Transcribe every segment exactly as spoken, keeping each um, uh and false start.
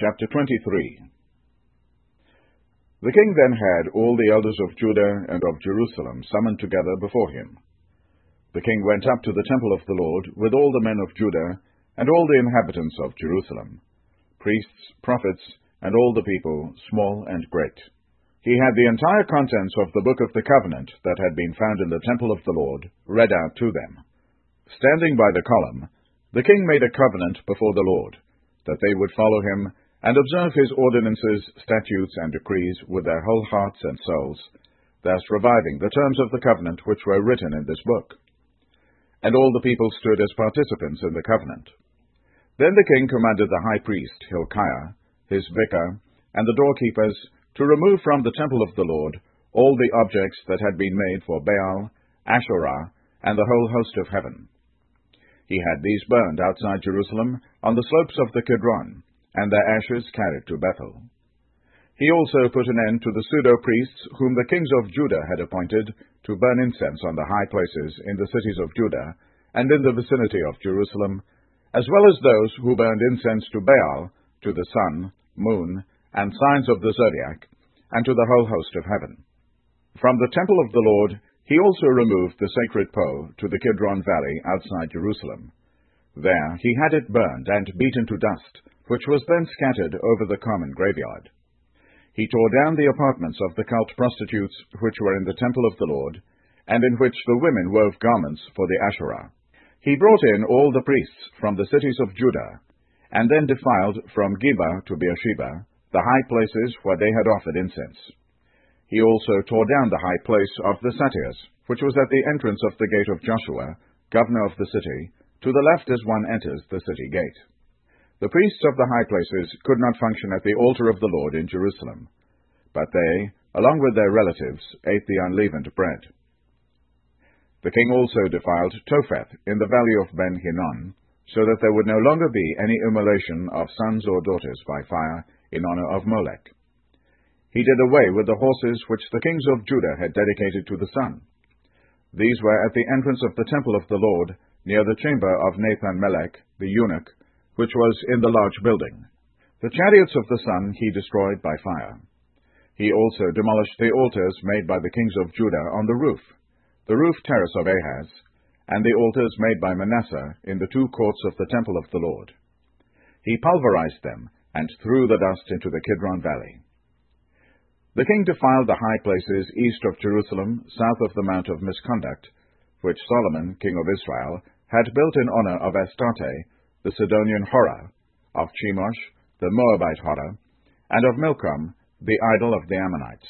Chapter twenty-three. The king then had all the elders of Judah and of Jerusalem summoned together before him. The king went up to the temple of the Lord with all the men of Judah and all the inhabitants of Jerusalem, priests, prophets, and all the people, small and great. He had the entire contents of the book of the covenant that had been found in the temple of the Lord read out to them. Standing by the column, the king made a covenant before the Lord, that they would follow him and observe his ordinances, statutes, and decrees with their whole hearts and souls, thus reviving the terms of the covenant which were written in this book. And all the people stood as participants in the covenant. Then the king commanded the high priest Hilkiah, his vicar, and the doorkeepers to remove from the temple of the Lord all the objects that had been made for Baal, Asherah, and the whole host of heaven. He had these burned outside Jerusalem on the slopes of the Kidron, and their ashes carried to Bethel. He also put an end to the pseudo-priests whom the kings of Judah had appointed to burn incense on the high places in the cities of Judah and in the vicinity of Jerusalem, as well as those who burned incense to Baal, to the sun, moon, and signs of the zodiac, and to the whole host of heaven. From the temple of the Lord he also removed the sacred pole to the Kidron Valley outside Jerusalem. There he had it burned and beaten to dust, which was then scattered over the common graveyard. He tore down the apartments of the cult prostitutes which were in the temple of the Lord, and in which the women wove garments for the Asherah. He brought in all the priests from the cities of Judah, and then defiled from Geba to Beersheba the high places where they had offered incense. He also tore down the high place of the satyrs, which was at the entrance of the gate of Joshua, governor of the city, to the left as one enters the city gate. The priests of the high places could not function at the altar of the Lord in Jerusalem, but they, along with their relatives, ate the unleavened bread. The king also defiled Topheth in the valley of Ben Hinnom, so that there would no longer be any immolation of sons or daughters by fire in honor of Molech. He did away with the horses which the kings of Judah had dedicated to the sun. These were at the entrance of the temple of the Lord, near the chamber of Nathan-Melech, the eunuch, which was in the large building. The chariots of the sun he destroyed by fire. He also demolished the altars made by the kings of Judah on the roof, the roof terrace of Ahaz, and the altars made by Manasseh in the two courts of the temple of the Lord. He pulverized them and threw the dust into the Kidron Valley. The king defiled the high places east of Jerusalem, south of the Mount of Misconduct, which Solomon, king of Israel, had built in honor of Astarte, the Sidonian Horah, of Chemosh, the Moabite Horah, and of Milcom, the idol of the Ammonites.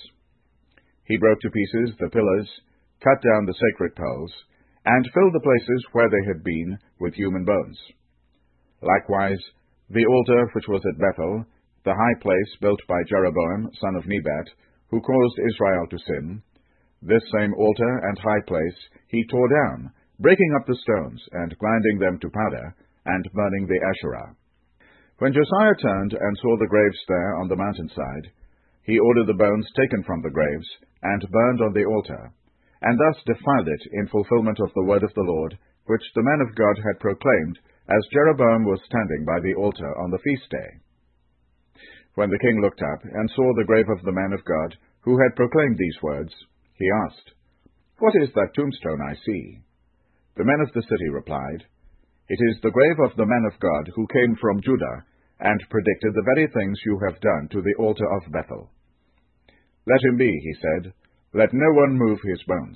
He broke to pieces the pillars, cut down the sacred poles, and filled the places where they had been with human bones. Likewise, the altar which was at Bethel, the high place built by Jeroboam, son of Nebat, who caused Israel to sin, this same altar and high place he tore down, breaking up the stones and grinding them to powder, and burning the Asherah. When Josiah turned and saw the graves there on the mountainside, he ordered the bones taken from the graves and burned on the altar, and thus defiled it in fulfillment of the word of the Lord, which the man of God had proclaimed, as Jeroboam was standing by the altar on the feast day. When the king looked up and saw the grave of the man of God, who had proclaimed these words, he asked, "What is that tombstone I see?" The men of the city replied, "It is the grave of the man of God who came from Judah, and predicted the very things you have done to the altar of Bethel." "Let him be," he said, "let no one move his bones."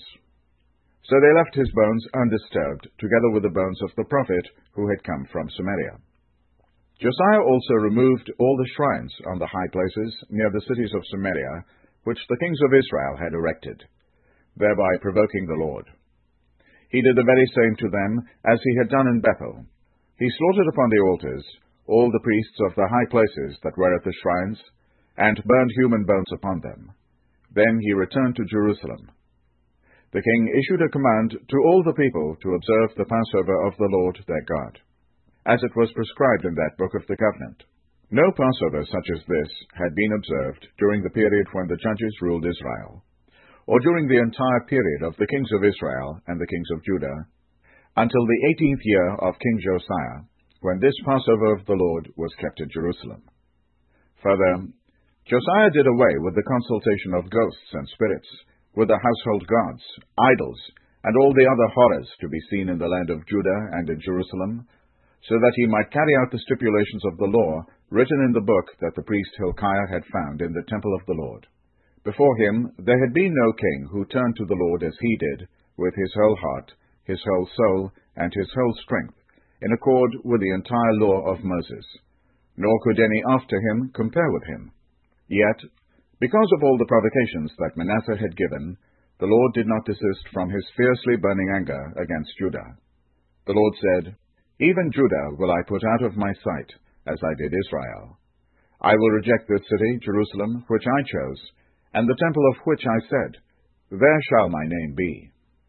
So they left his bones undisturbed, together with the bones of the prophet who had come from Samaria. Josiah also removed all the shrines on the high places near the cities of Samaria, which the kings of Israel had erected, thereby provoking the Lord. He did the very same to them as he had done in Bethel. He slaughtered upon the altars all the priests of the high places that were at the shrines, and burned human bones upon them. Then he returned to Jerusalem. The king issued a command to all the people to observe the Passover of the Lord their God, as it was prescribed in that book of the covenant. No Passover such as this had been observed during the period when the judges ruled Israel, or during the entire period of the kings of Israel and the kings of Judah, until the eighteenth year of King Josiah, when this Passover of the Lord was kept in Jerusalem. Further, Josiah did away with the consultation of ghosts and spirits, with the household gods, idols, and all the other horrors to be seen in the land of Judah and in Jerusalem, so that he might carry out the stipulations of the law written in the book that the priest Hilkiah had found in the temple of the Lord. Before him there had been no king who turned to the Lord as he did, with his whole heart, his whole soul, and his whole strength, in accord with the entire law of Moses. Nor could any after him compare with him. Yet, because of all the provocations that Manasseh had given, the Lord did not desist from his fiercely burning anger against Judah. The Lord said, Even Judah will I put out of my sight, as I did Israel. I will reject this city, Jerusalem, which I chose, and the temple of which I said, There shall my name be.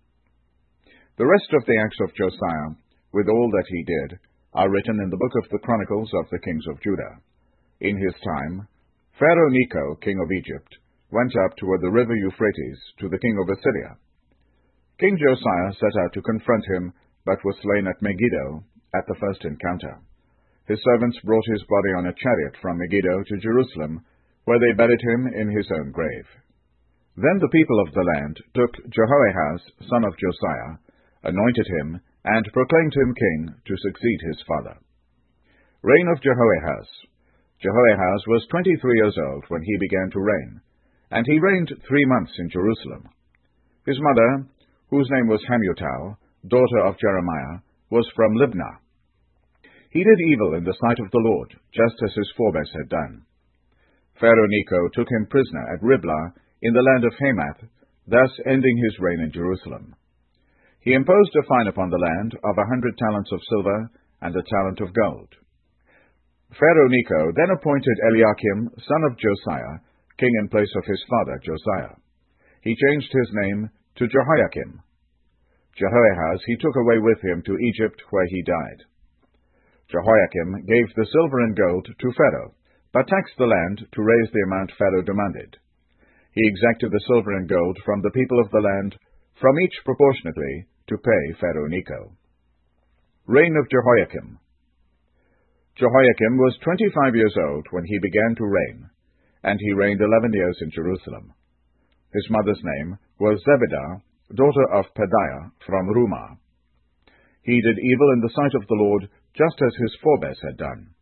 The rest of the acts of Josiah, with all that he did, are written in the book of the Chronicles of the kings of Judah. In his time, Pharaoh Necho, king of Egypt, went up toward the river Euphrates to the king of Assyria. King Josiah set out to confront him, but was slain at Megiddo at the first encounter. His servants brought his body on a chariot from Megiddo to Jerusalem, where they buried him in his own grave. Then the people of the land took Jehoahaz, son of Josiah, anointed him, and proclaimed him king to succeed his father. Reign of Jehoahaz. Jehoahaz was twenty-three years old when he began to reign, and he reigned three months in Jerusalem. His mother, whose name was Hamutal, daughter of Jeremiah, was from Libnah. He did evil in the sight of the Lord, just as his forebears had done. Pharaoh Necho took him prisoner at Riblah in the land of Hamath, thus ending his reign in Jerusalem. He imposed a fine upon the land of a hundred talents of silver and a talent of gold. Pharaoh Necho then appointed Eliakim, son of Josiah, king in place of his father Josiah. He changed his name to Jehoiakim. Jehoahaz he took away with him to Egypt, where he died. Jehoiakim gave the silver and gold to Pharaoh, but taxed the land to raise the amount Pharaoh demanded. He exacted the silver and gold from the people of the land, from each proportionately, to pay Pharaoh Necho. Reign of Jehoiakim. Jehoiakim was twenty-five years old when he began to reign, and he reigned eleven years in Jerusalem. His mother's name was Zebidah, daughter of Pedaiah, from Rumah. He did evil in the sight of the Lord, just as his forebears had done.